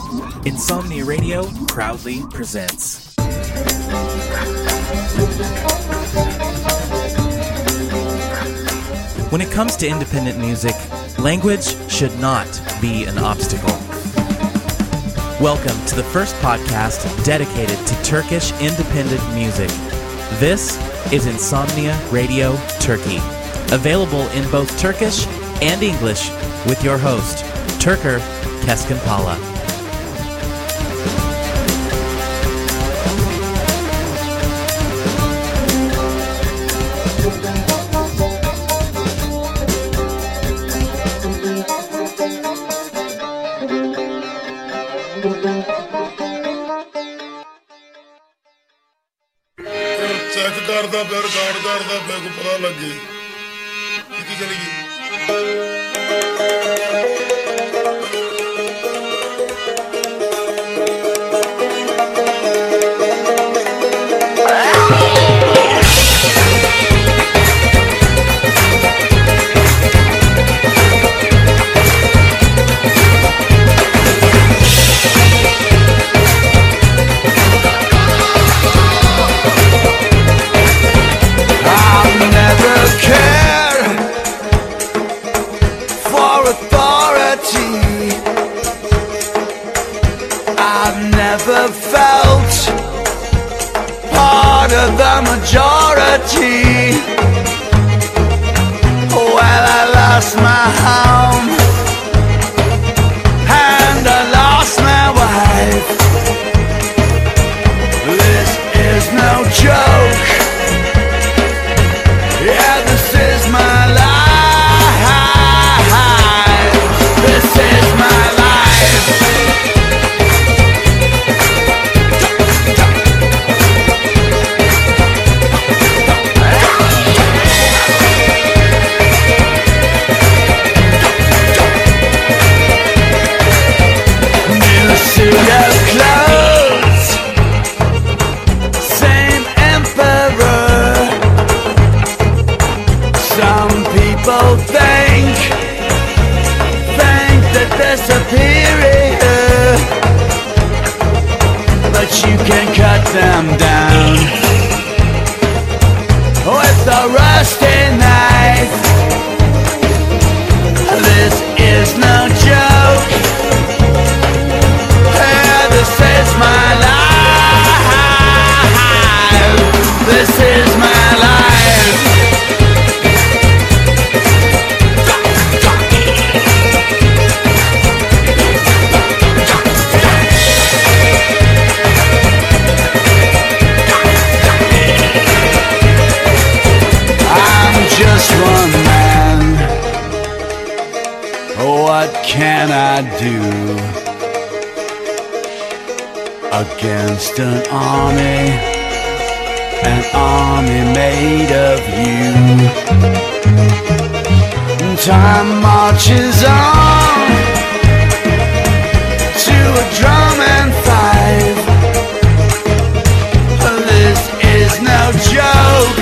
Insomnia Radio proudly presents. When it comes to independent music, language should not be an obstacle. Welcome to the first podcast dedicated to Turkish independent music. This is Insomnia Radio Turkey, available in both Turkish and English with your host, Turker Keskinpala. ਕਰਦਾ ਫਿਰ ਗਾੜ ਕਰਦਾ ਫਿਰ ਕੋ ਪਤਾ ਲੱਗੇ ਕਿੱਥੇ ਚਲੀ ਗਈ Majority. Well, I lost my home and I lost my wife. This is no joke. Yeah, this is my life. This is my life. Superior, but you can cut them down with a rusty knife. This is no joke. This is my life. This is my life. Just one man. What can I do against an army made of you? Time marches on to a drum and fife. This is no joke.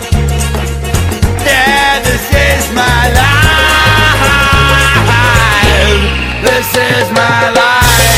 This is my life. This is my life.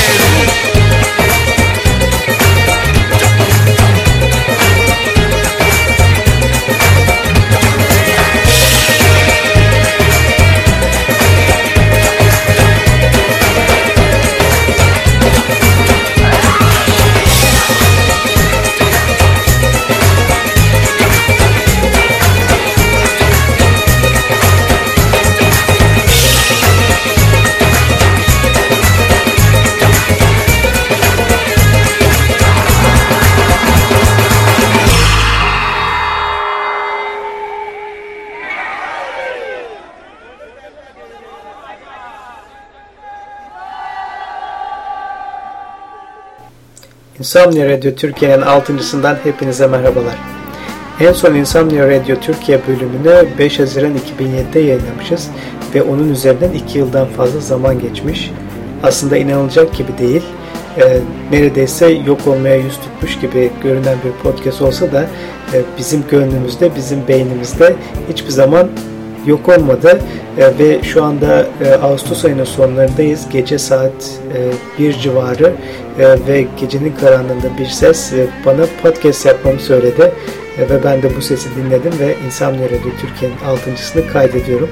Insomnia Radio Türkiye'nin 6.sından hepinize merhabalar. En son Insomnia Radio Türkiye bölümünü 5 Haziran 2007'de yayınlamışız ve onun üzerinden 2 yıldan fazla zaman geçmiş. Aslında inanılacak gibi değil. Neredeyse yok olmaya yüz tutmuş gibi görünen bir podcast olsa da bizim gönlümüzde, bizim beynimizde hiçbir zaman yok olmadı ve şu anda Ağustos ayının sonlarındayız. Gece saat 1 civarı ve gecenin karanlığında bir ses bana podcast yapmamı söyledi ve ben de bu sesi dinledim ve İnsomnia Radio Türkiye'nin 6.sını kaydediyorum.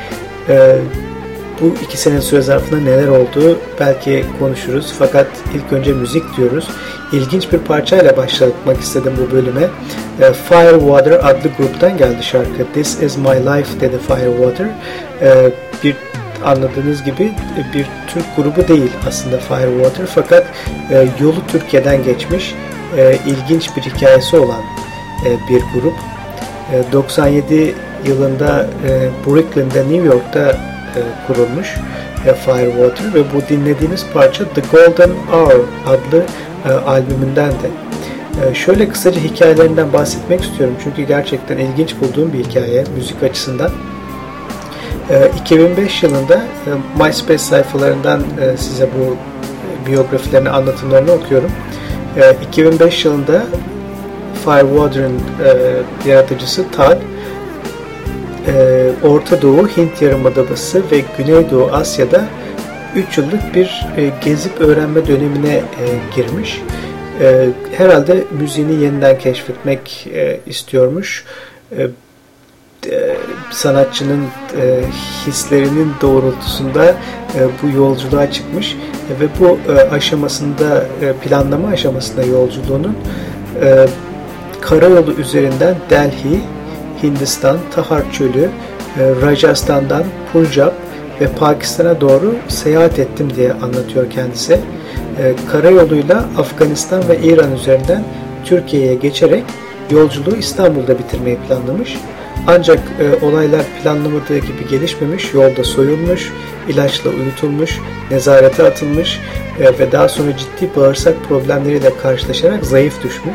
Bu 2 sene süre zarfında neler oldu belki konuşuruz, fakat ilk önce müzik diyoruz. İlginç bir parçayla başlamak istedim bu bölüme. Firewater adlı gruptan geldi şarkı. This is my life dedi Firewater. Bir anladığınız gibi bir Türk grubu değil aslında Firewater, fakat yolu Türkiye'den geçmiş, ilginç bir hikayesi olan bir grup. 97 yılında Brooklyn'de, New York'ta kurulmuş Firewater ve bu dinlediğimiz parça The Golden Hour adlı albümünden de. Şöyle kısaca hikayelerinden bahsetmek istiyorum çünkü gerçekten ilginç bulduğum bir hikaye müzik açısından. 2005 yılında MySpace sayfalarından size bu biyografilerini, anlatımlarını okuyorum. 2005 yılında Firewater'ın yaratıcısı Todd, Orta Doğu, Hint Yarımadası ve Güneydoğu Asya'da 3 yıllık bir gezip öğrenme dönemine girmiş. Herhalde müziğini yeniden keşfetmek istiyormuş. Sanatçının hislerinin doğrultusunda bu yolculuğa çıkmış ve bu aşamasında, planlama aşamasında yolculuğunun karayolu üzerinden Delhi, Hindistan, Tahar Çölü, Rajasthan'dan Punjab ve Pakistan'a doğru seyahat ettim diye anlatıyor kendisi. Karayoluyla Afganistan ve İran üzerinden Türkiye'ye geçerek yolculuğu İstanbul'da bitirmeyi planlamış. Ancak olaylar planlamadığı gibi gelişmemiş, yolda soyulmuş, ilaçla uyutulmuş, nezarete atılmış ve daha sonra ciddi bağırsak problemleriyle karşılaşarak zayıf düşmüş.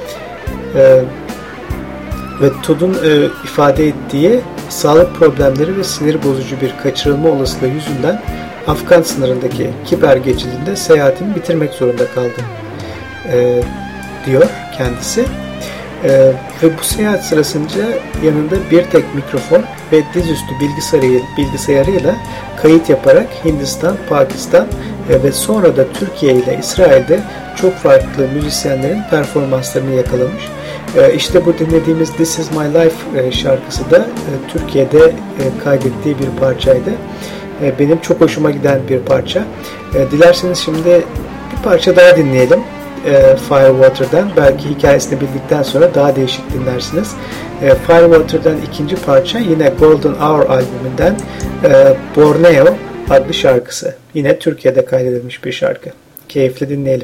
Ve Todd'un ifade ettiği sağlık problemleri ve sinir bozucu bir kaçırılma olasılığı yüzünden Afgan sınırındaki Kiber geçidinde seyahatini bitirmek zorunda kaldım diyor kendisi. Ve bu seyahat sırasında yanında bir tek mikrofon ve dizüstü bilgisayarıyla kayıt yaparak Hindistan, Pakistan ve sonra da Türkiye ile İsrail'de çok farklı müzisyenlerin performanslarını yakalamış. İşte bu dinlediğimiz This Is My Life şarkısı da Türkiye'de kaydettiği bir parçaydı. Benim çok hoşuma giden bir parça. Dilerseniz şimdi bir parça daha dinleyelim Firewater'dan. Belki hikayesini bildikten sonra daha değişik dinlersiniz. Firewater'dan ikinci parça yine Golden Hour albümünden Borneo adlı şarkısı. Yine Türkiye'de kaydedilmiş bir şarkı. Keyifli dinleyelim.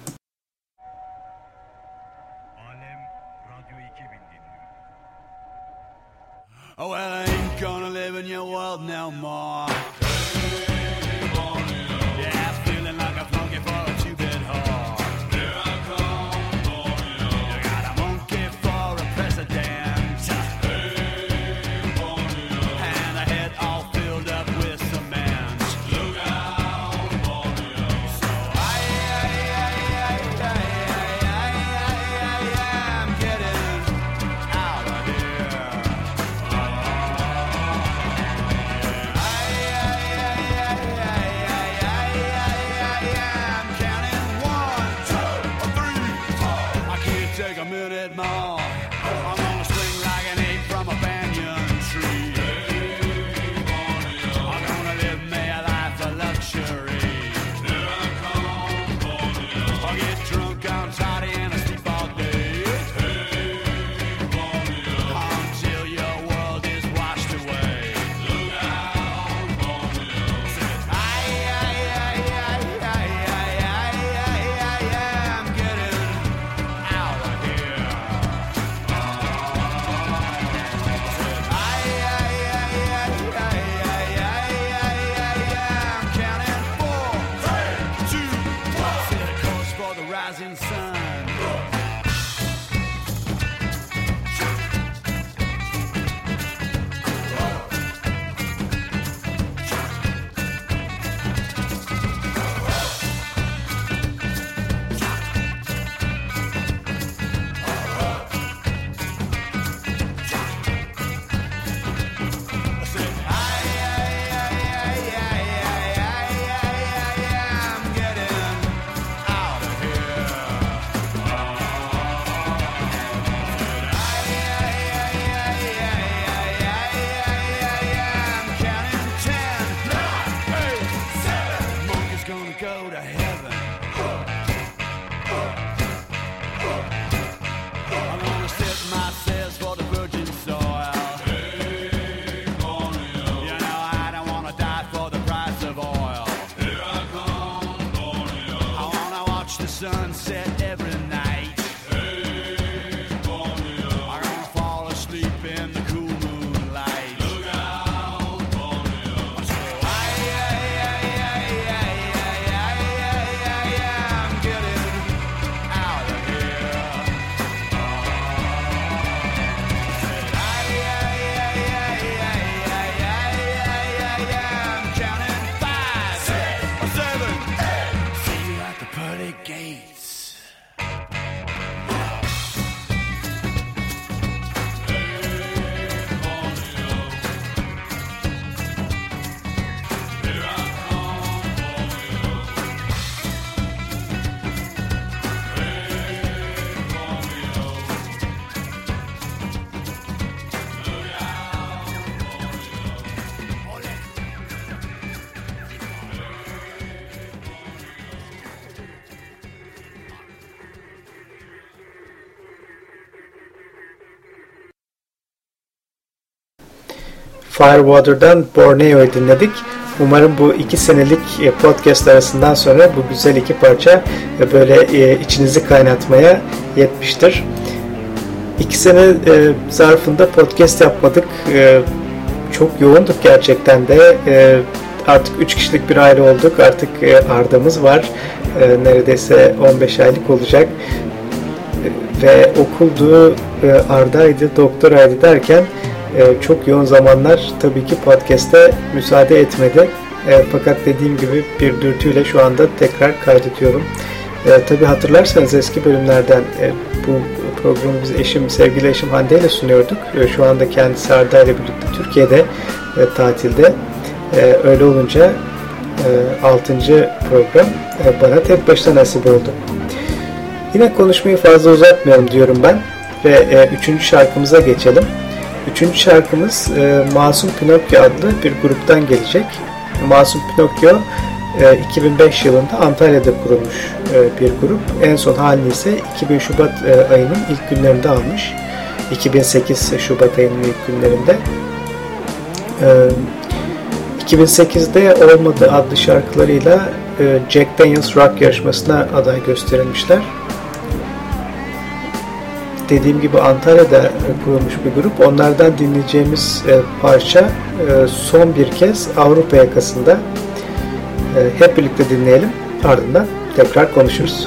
Oh, well, I ain't gonna live in your world no more. Yeah, feeling like a flunky for a two-bit whore. Here I come, Borneo. You got a monkey for a president. Hey, Borneo. And a head all filled up with cement. Look out, Borneo. So I'm getting out of here. Take a minute more. I'm gonna swing like an ape from a banyan tree. I'm gonna live me a life of luxury. I'll get drunk on toddy and I sleep all day. Until your world is washed away. Look out, Borneo. I'm getting out of here. I'm counting 4, 3, 2, 1. Set a course for the rising sun. never go to heaven. I'm gonna set my sails for the virgin soil. You know I don't wanna die for the price of oil. Here I come, I wanna watch the sunset every night. I'm gonna fall asleep in the cool moonlight. Look out, Borneo. So I'm getting out of here. I'm counting 5, 6, 7, 8. See you at the pearly gates. Firewater'dan Borneo'yu dinledik. Umarım bu 2 senelik podcast arasından sonra bu güzel 2 parça böyle içinizi kaynatmaya yetmiştir. 2 sene zarfında podcast yapmadık. Çok yoğunduk gerçekten de. Artık 3 kişilik bir aile olduk. Artık Arda'mız var. Neredeyse 15 aylık olacak. Ve okuldu, Arda'ydı, doktoraydı derken çok yoğun zamanlar tabii ki podcast'e müsaade etmedi. Fakat dediğim gibi bir dürtüyle şu anda tekrar kaydediyorum. Tabii hatırlarsanız eski bölümlerden bu programı biz sevgili eşim Hande ile sunuyorduk. Şu anda kendisi Arda ile birlikte Türkiye'de tatilde. Öyle olunca 6. program bana tek başına nasip oldu. Yine konuşmayı fazla uzatmayalım diyorum ben ve 3. şarkımıza geçelim. 3. şarkımız Masum Pinokyo adlı bir gruptan gelecek. Masum Pinokyo 2005 yılında Antalya'da kurulmuş bir grup. En son halini ise 2000 Şubat ayının ilk günlerinde almış. 2008 Şubat ayının ilk günlerinde. 2008'de Olmadı adlı şarkılarıyla Jack Daniels Rock yarışmasına aday gösterilmişler. Dediğim gibi Antalya'da kurulmuş bir grup. Onlardan dinleyeceğimiz parça Son Bir Kez Avrupa Yakası'nda. Hep birlikte dinleyelim. Ardından tekrar konuşuruz.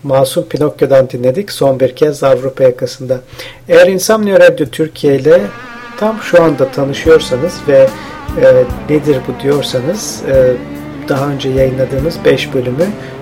Masum Pinokyo'dan dinledik. Son bir kez Avrupa yakasında. Eğer Insomnia Radio Türkiye ile tam şu anda tanışıyorsanız ve nedir bu diyorsanız daha önce yayınladığımız 5 bölümü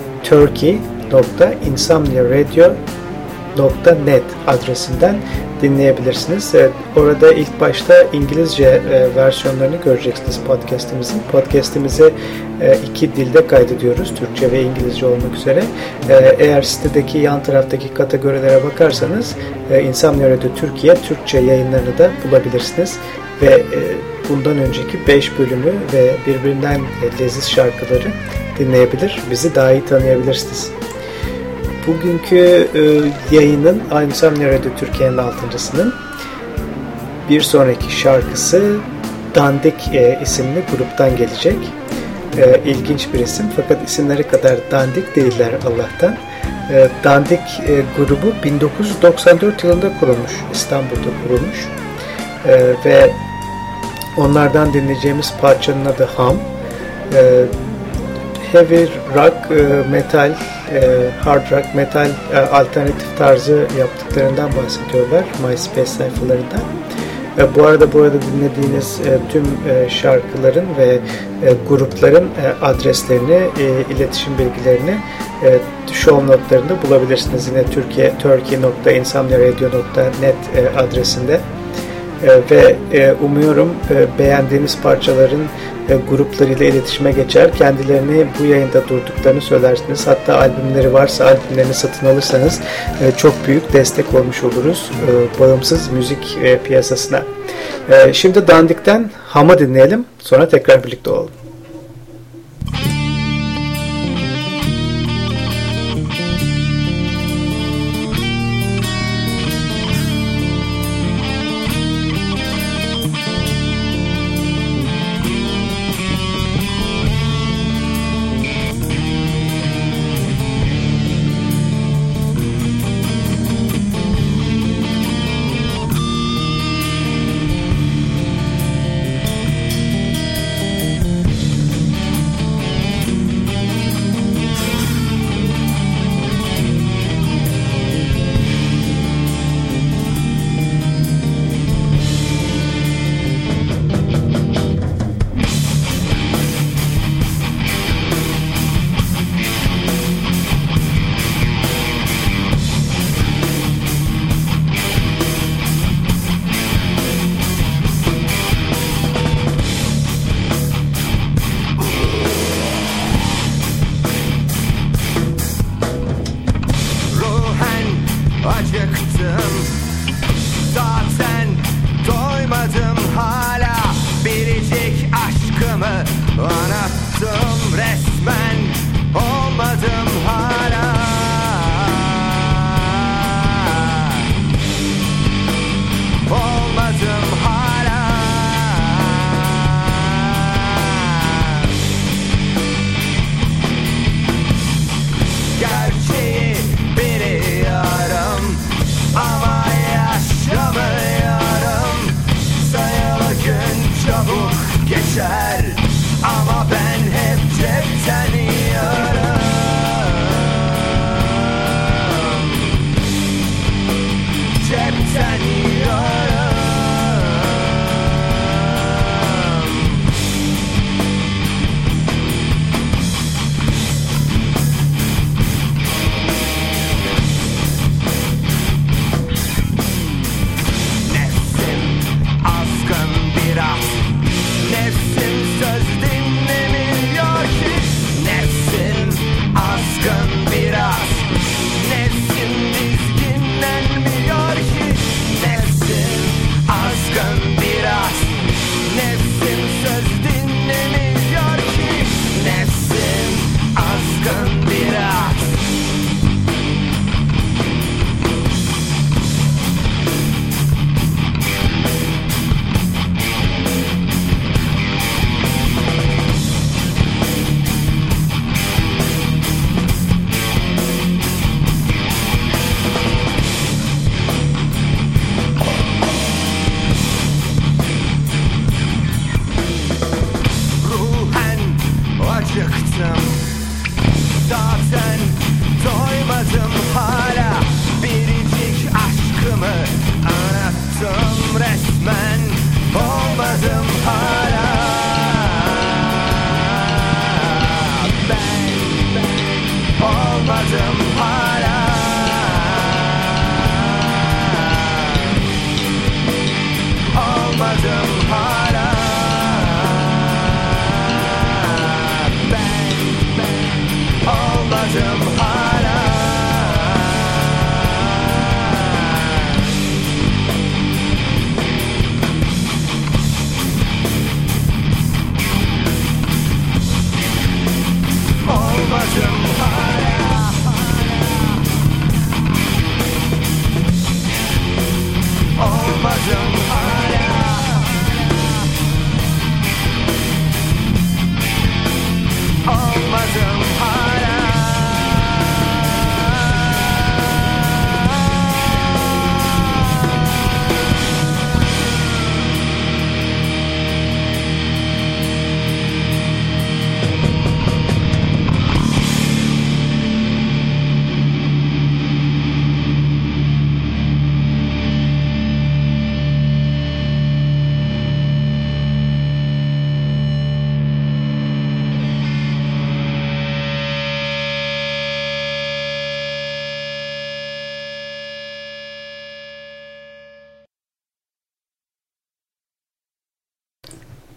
turkey.insomniaradio.net adresinden dinleyebilirsiniz. Orada ilk başta İngilizce versiyonlarını göreceksiniz podcast'imizin. Podcast'imizi 2 dilde kaydediyoruz. Türkçe ve İngilizce olmak üzere. Eğer sitedeki yan taraftaki kategorilere bakarsanız Insomnia Radio Türkiye Türkçe yayınlarını da bulabilirsiniz. Ve bundan önceki 5 bölümü ve birbirinden leziz şarkıları dinleyebilir. Bizi daha iyi tanıyabilirsiniz. Bugünkü yayının Insomnia Radio Türkiye'nin 6.sının bir sonraki şarkısı Dandik isimli gruptan gelecek. İlginç bir isim fakat isimleri kadar dandik değiller Allah'tan. Dandik grubu 1994 yılında kurulmuş, İstanbul'da kurulmuş ve onlardan dinleyeceğimiz parçanın adı Ham. Heavy rock, metal, hard rock, metal alternatif tarzı yaptıklarından bahsediyorlar MySpace sayfalarında. Bu arada burada dinlediğiniz tüm şarkıların ve grupların adreslerini, iletişim bilgilerini show notlarında bulabilirsiniz. Yine turkey.insomniaradio.net adresinde. Ve umuyorum beğendiğiniz parçaların gruplarıyla iletişime geçer. Kendilerini bu yayında durduklarını söylersiniz. Hatta albümleri varsa albümlerini satın alırsanız çok büyük destek olmuş oluruz bağımsız müzik piyasasına. Şimdi Dandik'ten Ham'ı dinleyelim. Sonra tekrar birlikte olalım.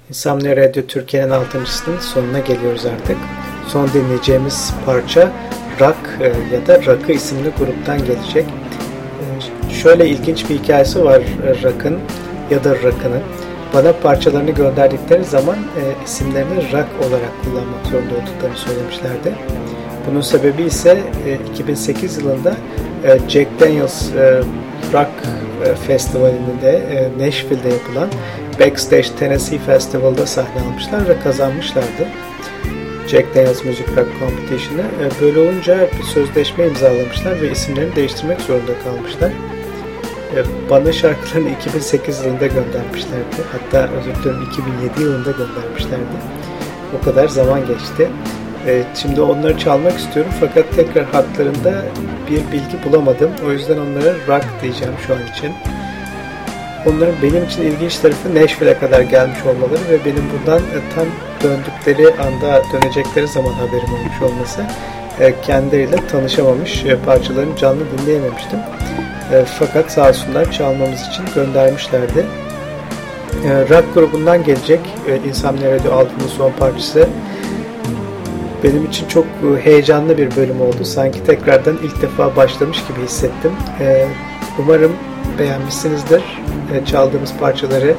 Insomnia Radio Türkiye'nin 6.sının sonuna geliyoruz artık. Son dinleyeceğimiz parça Rock ya da Rock'ı isimli gruptan gelecek. Şöyle ilginç bir hikayesi var Rock'ın ya da Rock'ının. Bana parçalarını gönderdikleri zaman isimlerini Rock olarak kullanmak zorunda olduklarını söylemişlerdi. Bunun sebebi ise 2008 yılında Jack Daniels Rock Festivali'nde Nashville'de yapılan Backstage Tennessee Festival'da sahne almışlar ve kazanmışlardı. Jack Daniels Music Rock Competition'ı. Böyle olunca bir sözleşme imzalamışlar ve isimlerini değiştirmek zorunda kalmışlar. Bana şarkılarını 2008 yılında göndermişlerdi. Hatta özür dilerim 2007 yılında göndermişlerdi. O kadar zaman geçti. Şimdi onları çalmak istiyorum fakat tekrar hatlarında bir bilgi bulamadım. O yüzden onlara rock diyeceğim şu an için. Onların benim için ilginç tarafı Nashville'e kadar gelmiş olmaları ve benim buradan tam döndükleri anda, dönecekleri zaman haberim olmuş olması. Kendileriyle tanışamamış, parçalarını canlı dinleyememiştim. Fakat sağ olsunlar çalmamız için göndermişlerdi. Rock grubundan gelecek Insomnia Radio albümünün son parçası. Benim için çok heyecanlı bir bölüm oldu. Sanki tekrardan ilk defa başlamış gibi hissettim. Umarım beğenmişsinizdir. Çaldığımız parçaları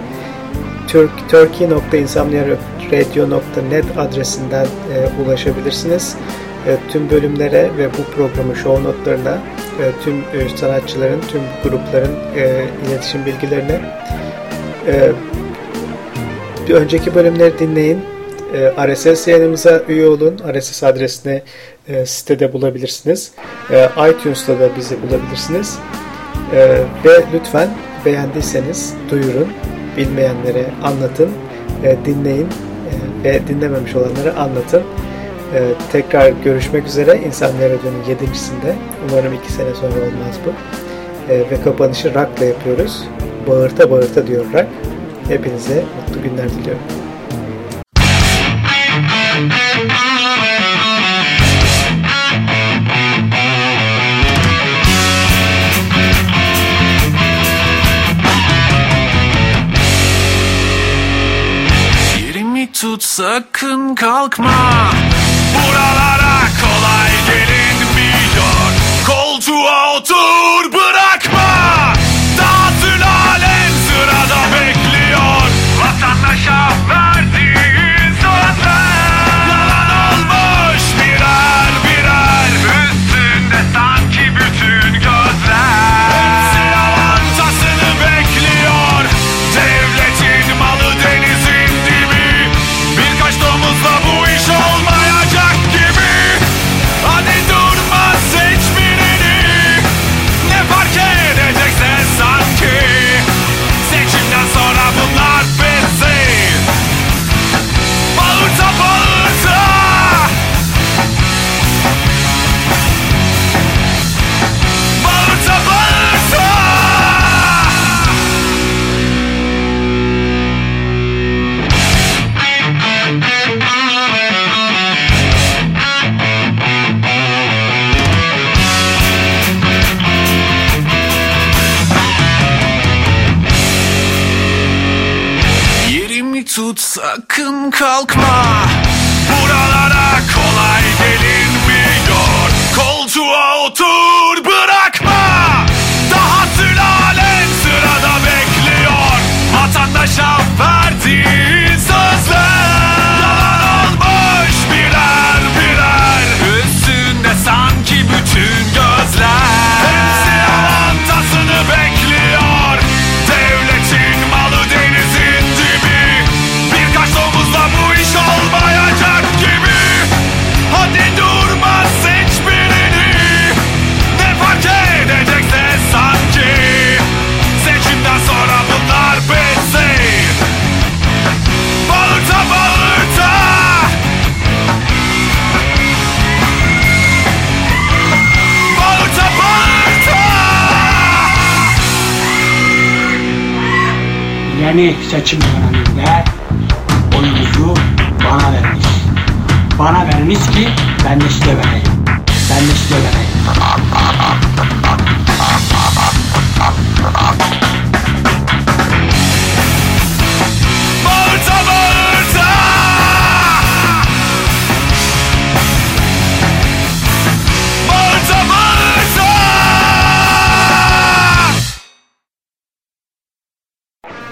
turkey.insomniaradio.net adresinden ulaşabilirsiniz. Tüm bölümlere ve bu programın show notlarına, tüm sanatçıların, tüm grupların iletişim bilgilerine, bir önceki bölümleri dinleyin. RSS yayınımıza üye olun. RSS adresini sitede bulabilirsiniz. iTunes'ta da bizi bulabilirsiniz. Ve lütfen beğendiyseniz duyurun. Bilmeyenlere anlatın. Dinleyin. Ve dinlememiş olanlara anlatın. Tekrar görüşmek üzere Insomnia Radio'nun 7.sinde. Umarım 2 sene sonra olmaz bu. Ve kapanışı rock'la yapıyoruz. Bağırta bağırta diyor rock. Hepinize mutlu günler diliyorum. Yerimi tut, sakın kalkma. Buralara kolay gelinmiyor. Koltuğa otur, bırakma. Daha sülalen sırada bekliyor. Vatandaşa verdiğin sözler yalan olmuş birer birer. Üstünde sanki bütün gözler. Hepsi avantasını bekliyor. Devletin malı denizin dibi. Birkaç domuzla bu iş olmayacak gibi. Hadi durma, seç birini. Ne fark edecekse sanki. Seçimden sonra bunlar bitsin. Bağırta bağırta. Bağırta bağırta. Yerimi tut, sakın kalkma. Buralara kolay gelinmiyor. Koltuğa otur, bırakma. Daha sülalen sırada bekliyor. Vatandaşa verdiğin sözler yalan olmuş birer birer. Üstünde sanki bütün gözler. Hepsi avantasını bekliyor. Devletin malı denizin dibi. Birkaç domuzla bu iş olmayacak gibi. Hadi durma, seç birini. Ne fark edecekse sanki. Seçimden sonra bunlar bitsin. Bağırta bağırta. Bağırta bağırta. Yeni seçim döneminde oyunuzu bana veriniz. Bana veriniz ki ben de size vereyim. Ben de size vereyim. Bağırta bağırta.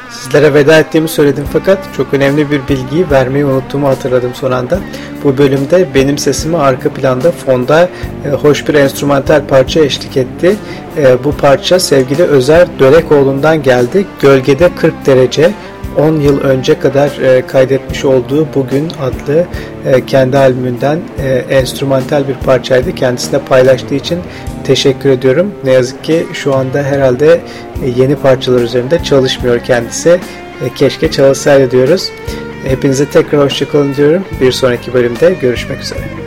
Sizlere veda ettiğimi söyledim fakat çok önemli bir bilgiyi vermeyi unuttuğumu hatırladım son anda. Bu bölümde benim sesime arka planda fonda hoş bir enstrümantal parça eşlik etti. Bu parça sevgili Özer Dörekoğlu'ndan geldi. Gölgede 40 derece 10 yıl önce kadar kaydetmiş olduğu Bugün adlı kendi albümünden enstrümantal bir parçaydı. Kendisine paylaştığı için teşekkür ediyorum. Ne yazık ki şu anda herhalde yeni parçalar üzerinde çalışmıyor kendisi. Keşke çalışsaydı diyoruz. Hepinize tekrar hoşçakalın diyorum. Bir sonraki bölümde görüşmek üzere.